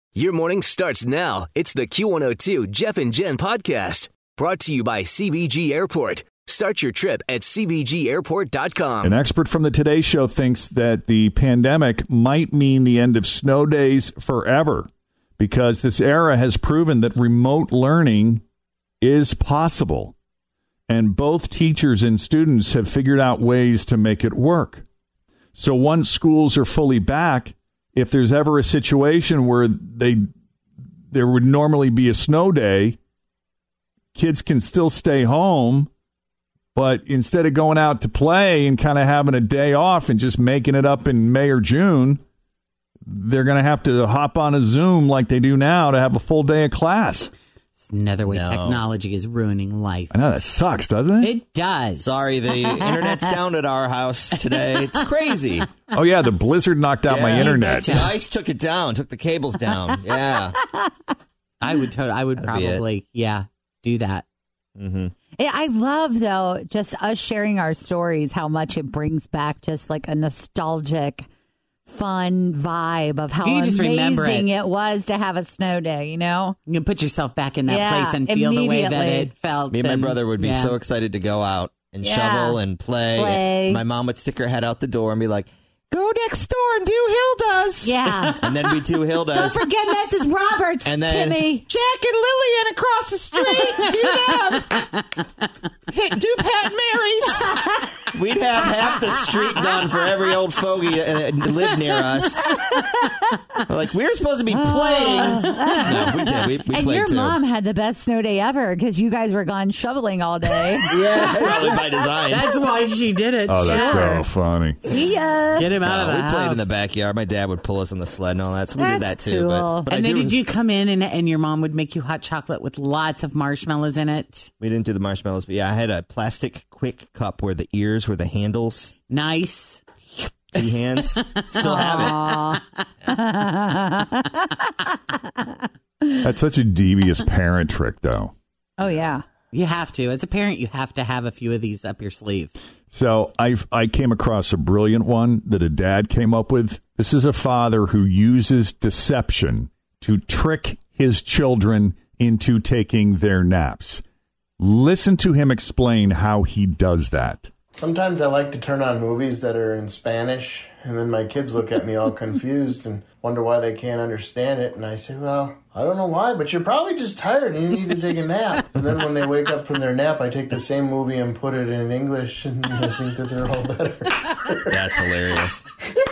Your morning starts now. It's the Q102 Jeff and Jen podcast brought to you by CBG Airport. Start your trip at CBGAirport.com. An expert from the Today Show thinks that the pandemic might mean the end of snow days forever because this era has proven that remote learning is possible. And both teachers and students have figured out ways to make it work. So once schools are fully back, if there's ever a situation where there would normally be a snow day, kids can still stay home, but instead of going out to play and kind of having a day off and just making it up in May or June, they're going to have to hop on a Zoom like they do now to have a full day of class. It's another way technology is ruining life. I know, that sucks, doesn't it? It does. Sorry, the internet's down at our house today. It's crazy. Oh, yeah, the blizzard knocked out my internet. The ice took it down, took the cables down. Yeah. I would probably, do that. Mm-hmm. I love, though, just us sharing our stories, how much it brings back just like a nostalgic, fun vibe of how amazing it was to have a snow day, you know? You can put yourself back in that place and feel the way that it felt. Me and my brother would be so excited to go out and shovel and play. My mom would stick her head out the door and be like, go next door and do Hilda's. Yeah. And then we do Hilda's. Don't forget Mrs. Roberts, and then Timmy. Jack and Lillian across the street. Do them. Do Pat Mary's. We'd have half the street done for every old fogey that lived near us. Like, we were supposed to be playing. No, we did. We and played your too. mom had the best snow day ever because you guys were gone shoveling all day. Yeah, probably by design. That's why she did it. Oh, that's so funny. See ya. Get him out of the We house. played in the backyard. My dad would pull us on the sled and all that, so we did that That's too. cool. But And then did you come in and your mom would make you hot chocolate with lots of marshmallows in it? We didn't do the marshmallows, but yeah, I had a plastic quick cup where the ears were the handles. Nice. 2 hands. Still have it. That's such a devious parent trick, though. Oh, yeah. You have to. As a parent, you have to have a few of these up your sleeve. So I came across a brilliant one that a dad came up with. This is a father who uses deception to trick his children into taking their naps. Listen to him explain how he does that. Sometimes I like to turn on movies that are in Spanish, and then my kids look at me all confused and wonder why they can't understand it. And I say, well, I don't know why, but you're probably just tired and you need to take a nap. And then when they wake up from their nap, I take the same movie and put it in English, and I think that they're all better. That's hilarious.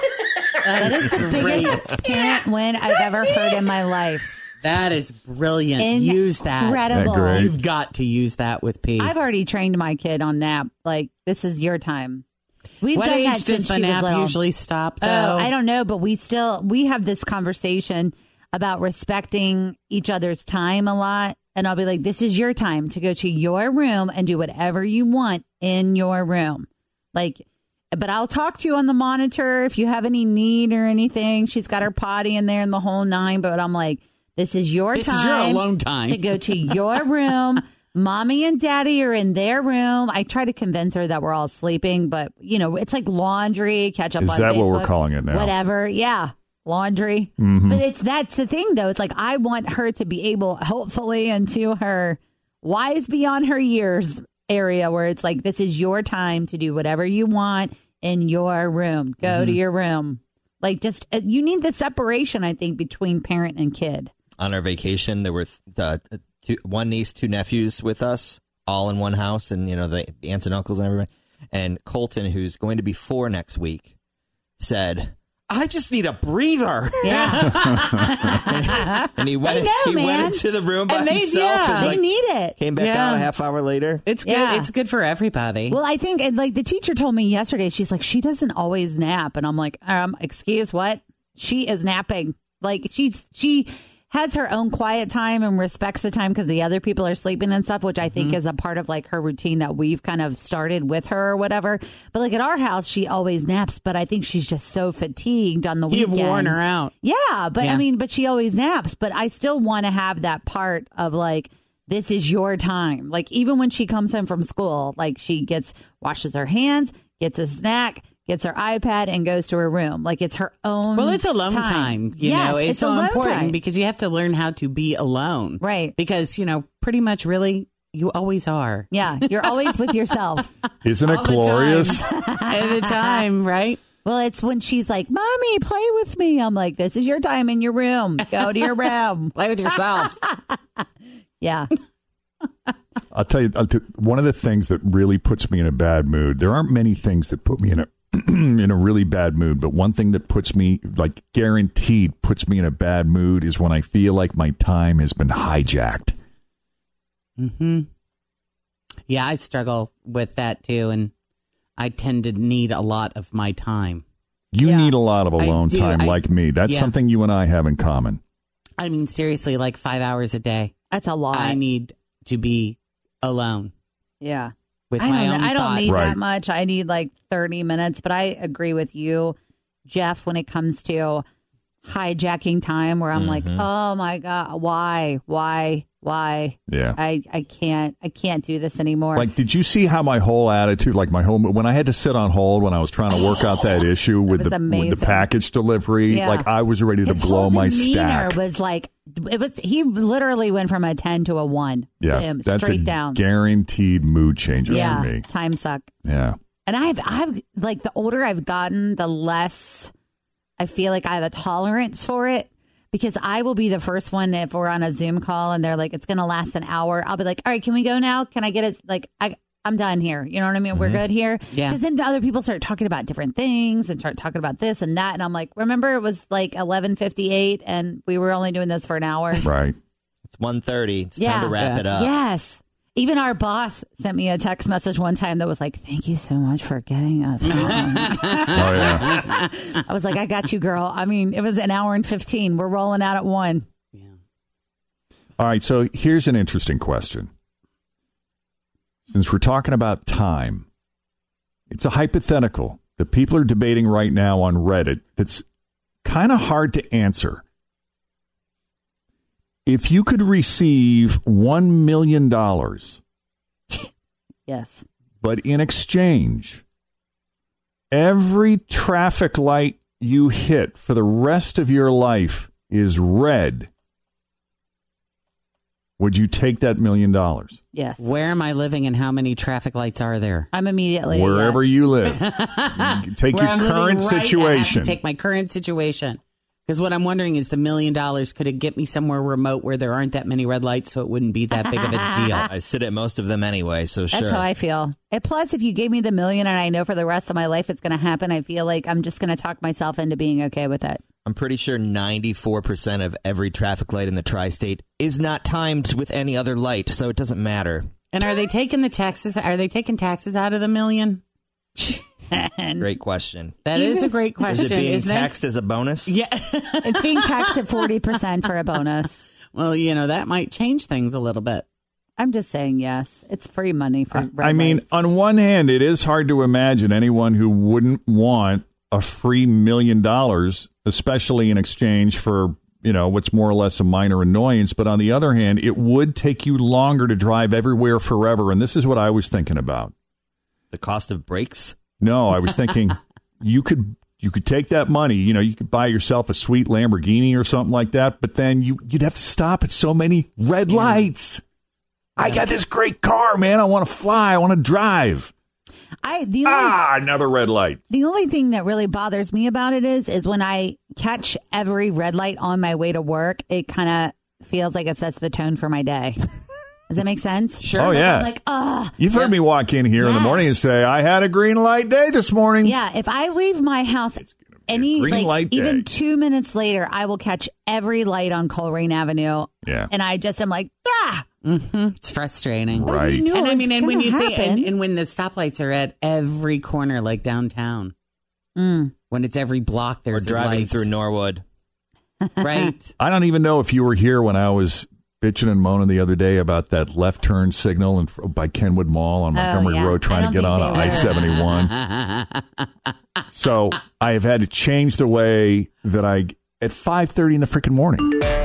That is the biggest parent win I've ever heard in my life. That is brilliant. Use that. Incredible. Isn't that great? You've got to use that with P. I've already trained my kid on nap. Like, this is your time. We've What done that age since does the she was nap little. usually stop, though? I don't know, but we have this conversation about respecting each other's time a lot. And I'll be like, this is your time to go to your room and do whatever you want in your room. Like, but I'll talk to you on the monitor if you have any need or anything. She's got her potty in there and the whole 9. But I'm like, this is your This time. is your alone time. To go to your room. Mommy and daddy are in their room. I try to convince her that we're all sleeping, but, you know, it's like laundry, catch up on Facebook. Is that what we're calling it now? Whatever. Yeah. Laundry. Mm-hmm. But that's the thing, though. It's like I want her to be able, hopefully, into her wise beyond her years area where it's like, this is your time to do whatever you want in your room. Go to your room. Like, just, you need the separation, I think, between parent and kid. On our vacation, there were one niece, 2 nephews with us, all in one house, and, you know, the aunts and uncles and everybody. And Colton, who's going to be 4 next week, said, I just need a breather. Yeah. And he went into the room by himself. And they need it. Came back out a half hour later. It's good. Yeah. It's good for everybody. Well, I think, and like the teacher told me yesterday, she's like, she doesn't always nap. And I'm like, excuse what? She is napping. Like she has her own quiet time and respects the time because the other people are sleeping and stuff, which I think is a part of like her routine that we've kind of started with her or whatever. But like at our house, she always naps, but I think she's just so fatigued on the weekend. You've worn her out. Yeah. But I mean, but she always naps, but I still want to have that part of like, this is your time. Like even when she comes home from school, like she washes her hands, gets a snack, gets her iPad, and goes to her room. Like it's her own. Well, it's alone time. You Yes, know, it's so alone important time. because you have to learn how to be alone. Right. Because, pretty much really you always are. Yeah, you're always with yourself. Isn't it All the glorious? At the time, right? Well, it's when she's like, "Mommy, play with me." I'm like, "This is your time in your room. Go to your room." Play with yourself. Yeah. I'll tell you, one of the things that really puts me in a bad mood, there aren't many things that put me in a in a really bad mood, but one thing that puts me, like guaranteed puts me in a bad mood is when I feel like my time has been hijacked. Mm-hmm. Yeah, I struggle with that too, and I tend to need a lot of my time. You need a lot of alone time like me. That's something you and I have in common. I mean, seriously, like 5 hours a day. That's a lot. I need to be alone. Yeah. With my own I don't thoughts. need that much. I need like 30 minutes, but I agree with you, Jeff, when it comes to hijacking time where I'm like, oh my God, why? Yeah. I can't do this anymore. Like, did you see how my whole attitude, like my whole, when I had to sit on hold when I was trying to work out that issue with the package delivery, like I was ready to blow my stack. Was like, he literally went from a 10 to a 1. Yeah. That's straight a down. guaranteed mood changer for me. Time suck. Yeah. And I've like the older I've gotten, the less I feel like I have a tolerance for it. Because I will be the first one if we're on a Zoom call and they're like, it's going to last an hour. I'll be like, all right, can we go now? Can I get it? Like, I'm done here. You know what I mean? We're good here. Yeah. Because then other people start talking about different things and start talking about this and that. And I'm like, remember it was like 11:58 and we were only doing this for an hour. Right. It's 1:30. It's time to wrap it up. Yes. Even our boss sent me a text message one time that was like, thank you so much for getting us home. Oh, yeah. I was like, I got you, girl. I mean, it was an hour and 15. We're rolling out at 1. Yeah. All right. So here's an interesting question. Since we're talking about time, it's a hypothetical that people are debating right now on Reddit that's kind of hard to answer. If you could receive $1 million, yes, but in exchange, every traffic light you hit for the rest of your life is red, would you take that $1 million? yes. Where am I living and how many traffic lights are there? I'm immediately Wherever yes. you live. Take Where your I'm living current right now, situation. I have to take my current situation. Because what I'm wondering is the $1 million, could it get me somewhere remote where there aren't that many red lights so it wouldn't be that big of a deal? I sit at most of them anyway, so sure. That's how I feel. And plus, if you gave me the $1 million and I know for the rest of my life it's going to happen, I feel like I'm just going to talk myself into being okay with it. I'm pretty sure 94% of every traffic light in the tri-state is not timed with any other light, so it doesn't matter. And are they taking the taxes? Are they taking taxes out of the $1 million? Great question. That is a great question, Is it being isn't taxed as a bonus? it? Yeah. It's being taxed at 40% for a bonus. Well, that might change things a little bit. I'm just saying yes. It's free money for red I mean, lights. on one hand, it is hard to imagine anyone who wouldn't want a free $1 million, especially in exchange for, what's more or less a minor annoyance. But on the other hand, it would take you longer to drive everywhere forever. And this is what I was thinking about. The cost of brakes? No, I was thinking you could take that money, you could buy yourself a sweet Lamborghini or something like that, but then you'd have to stop at so many red lights. I got this great car, man. I want to fly. I want to drive. Another red light. The only thing that really bothers me about it is when I catch every red light on my way to work, it kind of feels like it sets the tone for my day. Does that make sense? Sure. Oh, yeah. I'm like, You've heard me walk in here in the morning and say, I had a green light day this morning. Yeah, if I leave my house green light day. even 2 minutes later, I will catch every light on Coleraine Avenue. Yeah. And I just am like, It's frustrating. Right. knew And I it's mean, and when gonna you think, happen. and when the stoplights are at every corner, like downtown, when it's every block, Or there's a driving light. through Norwood. Right. I don't even know if you were here when I was bitching and moaning the other day about that left turn signal by Kenwood Mall on Montgomery yeah. Road trying I to get don't on think they I-71. So I have had to change the way that at 5:30 in the freaking morning.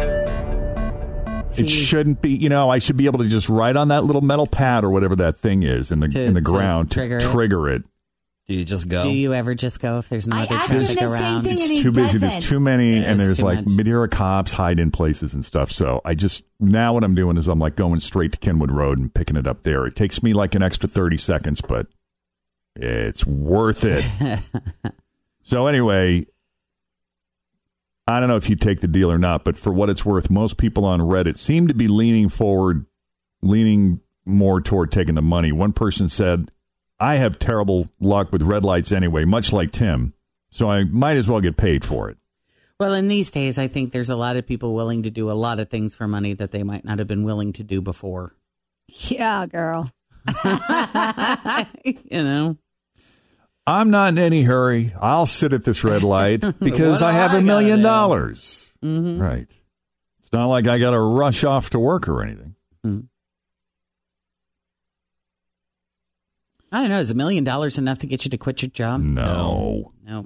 It shouldn't be, I should be able to just write on that little metal pad or whatever that thing is in the ground to trigger it. Do you just go? Do you ever just go if there's no other asked him traffic the same around? thing. It's And he too busy. There's doesn't. too many, and there's too like much. Madeira cops hide in places and stuff. So I just, now what I'm doing is I'm like going straight to Kenwood Road and picking it up there. It takes me like an extra 30 seconds, but it's worth it. So anyway, I don't know if you take the deal or not, but for what it's worth, most people on Reddit seem to be leaning more toward taking the money. One person said, I have terrible luck with red lights anyway, much like Tim, so I might as well get paid for it. Well, in these days, I think there's a lot of people willing to do a lot of things for money that they might not have been willing to do before. Yeah, girl. You know? I'm not in any hurry. I'll sit at this red light because What I do have I $1 million. gotta Mm-hmm. Right. It's not like I got to rush off to work or anything. I don't know. Is $1 million enough to get you to quit your job? No. No.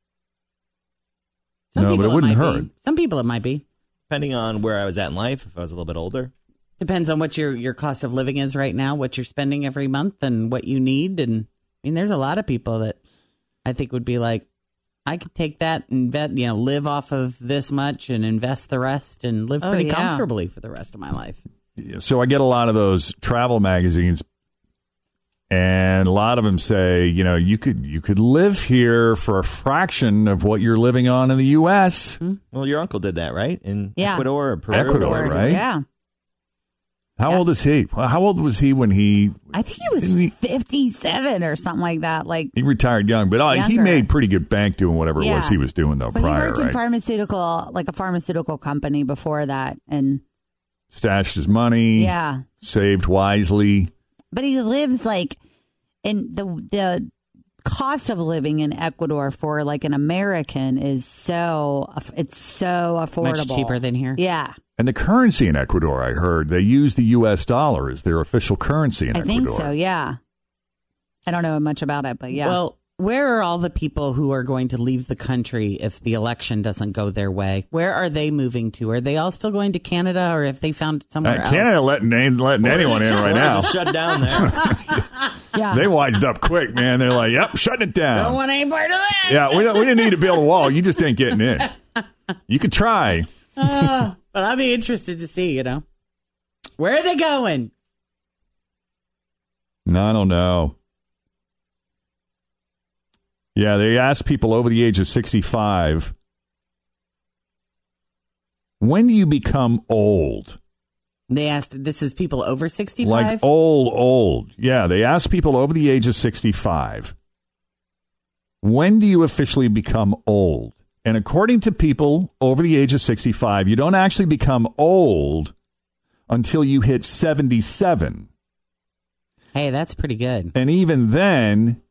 No, but it wouldn't hurt. Some people it might be. Depending on where I was at in life, if I was a little bit older. Depends on what your cost of living is right now, what you're spending every month, and what you need. And I mean, there's a lot of people that I think would be like, I could take that and live off of this much and invest the rest and live pretty comfortably for the rest of my life. So I get a lot of those travel magazines, and a lot of them say, you could live here for a fraction of what you're living on in the U.S. Well, your uncle did that, right? In Yeah. Ecuador or Peru? Ecuador, right? Yeah. How old is he? Well, how old was he when he... I think he was 57 or something like that. Like, He retired young, but he Younger. made pretty good bank doing whatever it Yeah. was he was doing, though, but he prior, worked in right? a pharmaceutical company before that. And Stashed his money, yeah. saved wisely. But he lives like in the cost of living in Ecuador for like an American is so affordable. Much cheaper than here. Yeah. And the currency in Ecuador, I heard, they use the U.S. dollar as their official currency in I Ecuador. think so, yeah. I don't know much about it, but yeah. Well, where are all the people who are going to leave the country if the election doesn't go their way? Where are they moving to? Are they all still going to Canada, or if they found somewhere else? Canada letting anyone in right now. Shut down there. yeah. They wised up quick, man. They're like, yep, shutting it down. Don't want any part of that. Yeah, we didn't need to build a wall. You just ain't getting in. You could try. But I'd be interested to see, where are they going? I don't know. Yeah, they asked people over the age of 65, when do you become old? They asked, this is people over 65? Like old. Yeah, they asked people over the age of 65, when do you officially become old? And according to people over the age of 65, you don't actually become old until you hit 77. Hey, that's pretty good. And even then,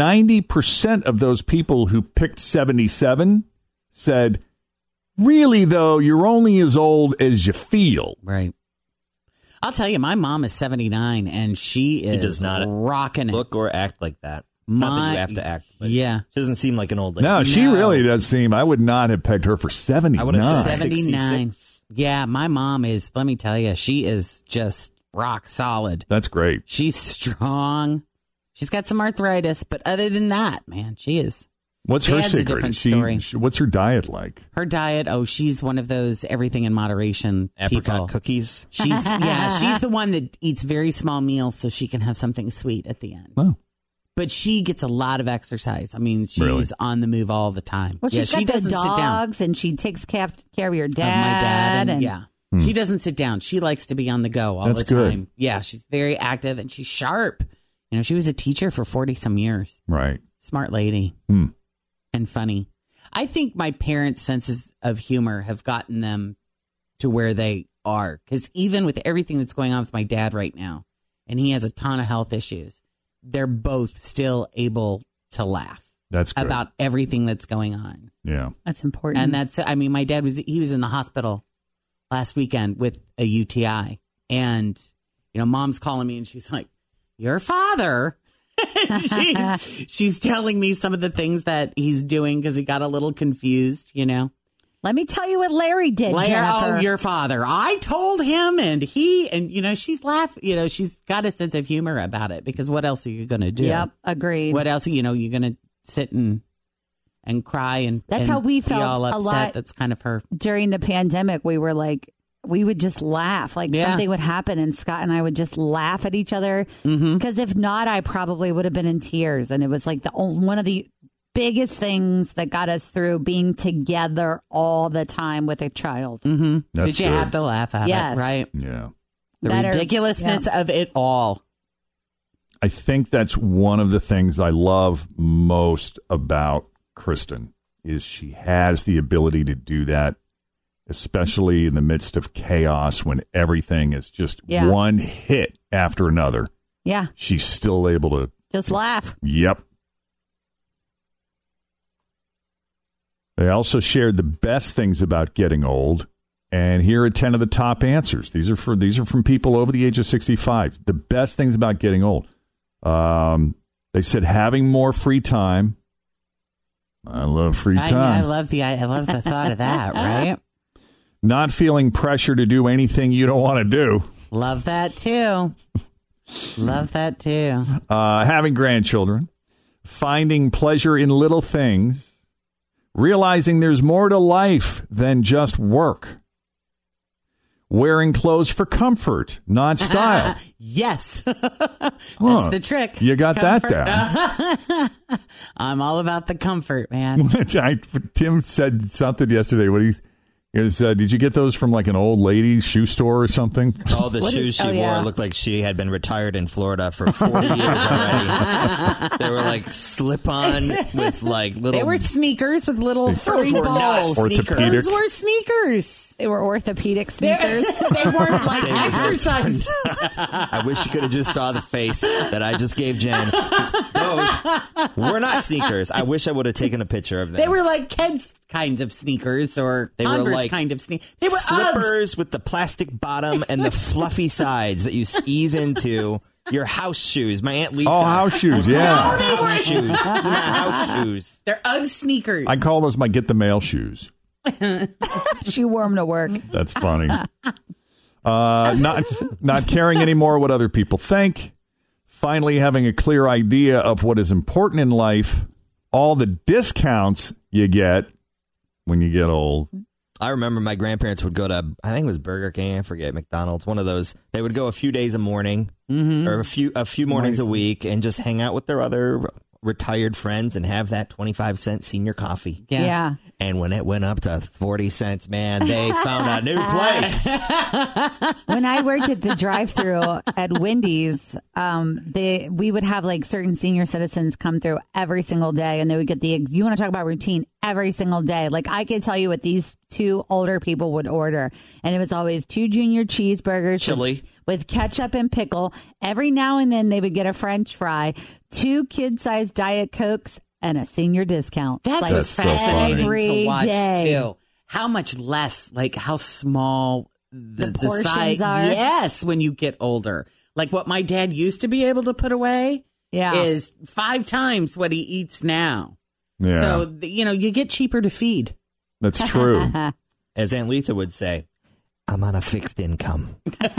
90% of those people who picked 77 said, really, though, you're only as old as you feel. Right. I'll tell you, my mom is 79, and she is does not rocking it. Look or act like that. Not that you have to act. But yeah. She doesn't seem like an old lady. No, she really does seem, I would not have pegged her for 79. I would have said 79. 66. Yeah, my mom is, let me tell you, she is just rock solid. That's great. She's strong. She's got some arthritis, but other than that, man, she is. What's her Dad's a secret? different story. What's her diet like? Her diet, she's one of those everything in moderation Apricot people. cookies. She's the one that eats very small meals so she can have something sweet at the end. Oh. But she gets a lot of exercise. I mean, she's Really? on the move all the time. Well, she's she got the doesn't sit down. dogs, and she takes care of your Of dad. my dad, and and she doesn't sit down. She likes to be on the go all That's the time. good. Yeah, she's very active and she's sharp. She was a teacher for 40 some years. Right. Smart lady and funny. I think my parents' senses of humor have gotten them to where they are. Because even with everything that's going on with my dad right now, and he has a ton of health issues, they're both still able to laugh That's good. about everything that's going on. Yeah. that's important. And that's, I mean, my dad was in the hospital last weekend with a UTI. And, mom's calling me and she's like, your father. she's telling me some of the things that he's doing because he got a little confused, Let me tell you what Larry did, Jennifer. Oh, your father. I told him, and she's laughing. She's got a sense of humor about it, because what else are you going to do? Yep, agreed. What else? You're going to sit and cry and that's how we felt all upset. a lot. That's kind of her. During the pandemic, we were like, we would just laugh. Like something would happen, and Scott and I would just laugh at each other. Because if not, I probably would have been in tears. And it was like one of the biggest things that got us through being together all the time with a child. Mm-hmm. That's Did you good. have to laugh at it, right? Yeah. The ridiculousness of it all. I think that's one of the things I love most about Kristen is she has the ability to do that, especially in the midst of chaos when everything is just one hit after another. Yeah. She's still able to just laugh. Yep. They also shared the best things about getting old, and here are 10 of the top answers. These are from people over the age of 65. The best things about getting old. They said having more free time. I love free time. I love the thought of that, right? Not feeling pressure to do anything you don't want to do. Love that too. Love that too. Having grandchildren. Finding pleasure in little things. Realizing there's more to life than just work. Wearing clothes for comfort, not style. Yes. That's the trick. You got comfort. that down. I'm all about the comfort, man. Tim said something yesterday. Did you get those from like an old lady's shoe store or something? All the shoes she wore looked like she had been retired in Florida for 40 years already. They were like slip-on with like little... They were sneakers with little furry balls. Orthopedic. Those were sneakers. They were orthopedic sneakers. They weren't like exercise. I wish you could have just saw the face that I just gave Jen. Those were not sneakers. I wish I would have taken a picture of them. They were like kids' kinds of sneakers or Converse like kind of sneakers. They were slippers Uggs. with the plastic bottom and the fluffy sides that you ease into. Your house shoes. My Aunt Lisa. Oh, house shoes, yeah. No, they weren't. Shoes. House shoes. They're Ugg sneakers. I call those my get the mail shoes. She wore them to work. That's funny. Not caring anymore what other people think. Finally having a clear idea of what is important in life. All the discounts you get when you get old. I remember my grandparents would go to, I think it was Burger King, I forget, McDonald's, one of those. They would go a few days a morning or a few mornings a week and just hang out with their other retired friends and have that 25-cent senior coffee. Yeah. And when it went up to 40 cents, man, they found a new place. When I worked at the drive-thru at Wendy's, we would have like certain senior citizens come through every single day, and they would get you want to talk about routine, every single day. Like I could tell you what these two older people would order, and it was always 2 junior cheeseburgers, chili with ketchup and pickle. Every now and then they would get a French fry, 2 kid-sized Diet Cokes, and a senior discount. That's what's fascinating to watch day. too. How much less, like how small the portions size are. Yes, when you get older. Like what my dad used to be able to put away is 5 times what he eats now. Yeah. So, you get cheaper to feed. That's true. As Aunt Letha would say, I'm on a fixed income.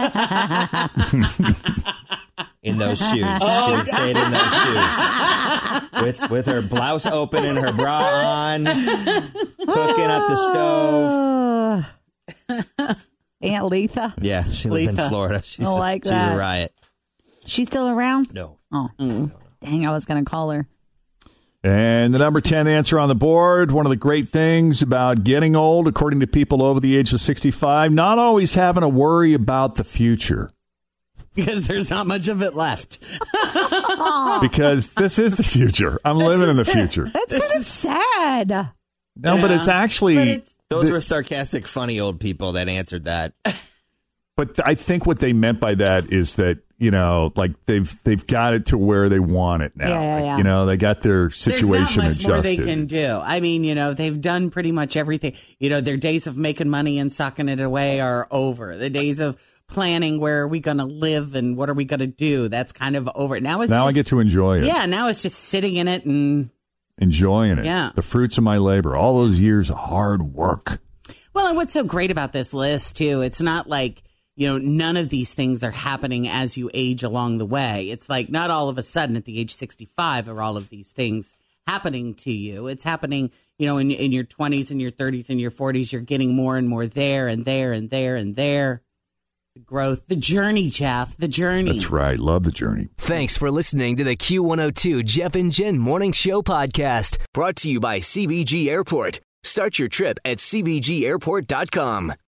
In those shoes. She would say it in those shoes. With her blouse open and her bra on, cooking at the stove. Aunt Letha? Yeah, she lives in Florida. She's that. She's a riot. She's still around? No. Oh, dang, I was going to call her. And the number 10 answer on the board, one of the great things about getting old, according to people over the age of 65, not always having to worry about the future. Because there's not much of it left. Because this is the future. I'm living in the future. That's kind of sad. No, but it's actually... Those were sarcastic, funny old people that answered that. But I think what they meant by that is that, like they've got it to where they want it now. Yeah. They got their situation There's not much adjusted. more they can do. I mean, they've done pretty much everything. Their days of making money and sucking it away are over. The days of planning where are we going to live and what are we going to do, that's kind of over. Now I get to enjoy it. Yeah, now it's just sitting in it and enjoying it. Yeah. The fruits of my labor, all those years of hard work. Well, and what's so great about this list, too, it's not like, none of these things are happening as you age along the way. It's like not all of a sudden at the age 65 are all of these things happening to you. It's happening, in your 20s and your 30s and your 40s. You're getting more and more there and there and there and there. The growth, the journey, Jeff, the journey. That's right. Love the journey. Thanks for listening to the Q102 Jeff and Jen Morning Show podcast, brought to you by CBG Airport. Start your trip at CBGAirport.com.